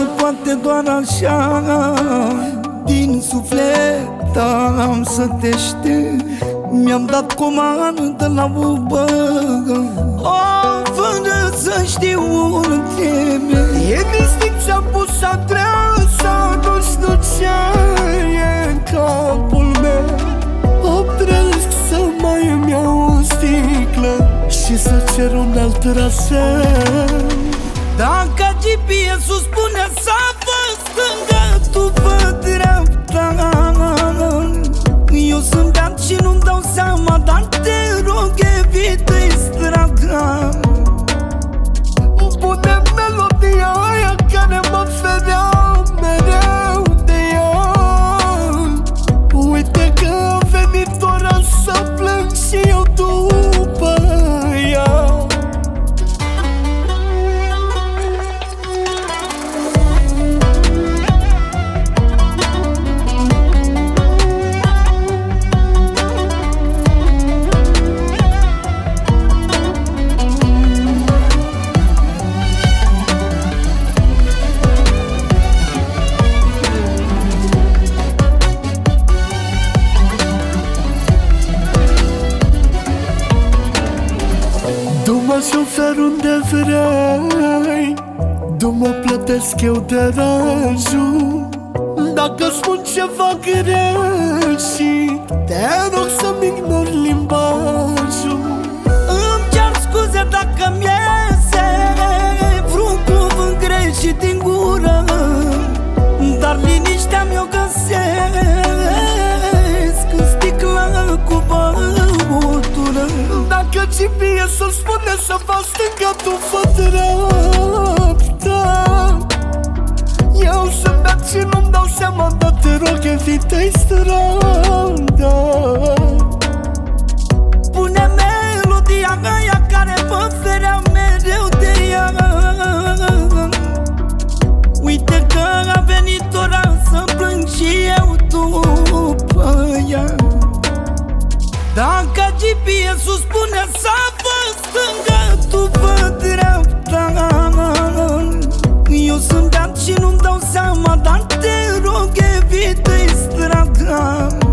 poate doar așa din suflet am să te știu. Mi-am dat comandă la Uber, fără să știu unde merg. E mistic, ți-am pus adresa, nu știu ce e în capul meu. Opresc să mai îmi iau o sticlă și să cer un alt traseu. Dacă GPS-ul spune să vă stânga, tu vă dreapta. Eu sunt beat și nu-mi dau seama, dar te rog evită-i strada. Pune melodia aia care mă ferea mereu de ea. Uite că a venit ora să plâng și eu după ea. Du-mă, șofer, unde vrei, du-mă, plătesc eu deranjul. Dacă spun ceva greșit, te rog să-mi ignori limbajul. Îmi cer scuze dacă mi-iese vreun cuvânt greșit din gură, dar liniștea mi-o găsesc în sticlă cu băutură. Dacă GPS-ul spune să fac stânga, tu fă dreapta. Eu sunt beat și nu-mi dau seama, dar te rog evită-i strada. Pune melodia aia care mă ferea mereu de ea. Uite că a venit ora să plâng și eu după ea. Dacă GPS-ul spune să vă stânga, tu vă dreapta. Eu sunt beat și nu-mi dau seama, dar te rog evită-i strada.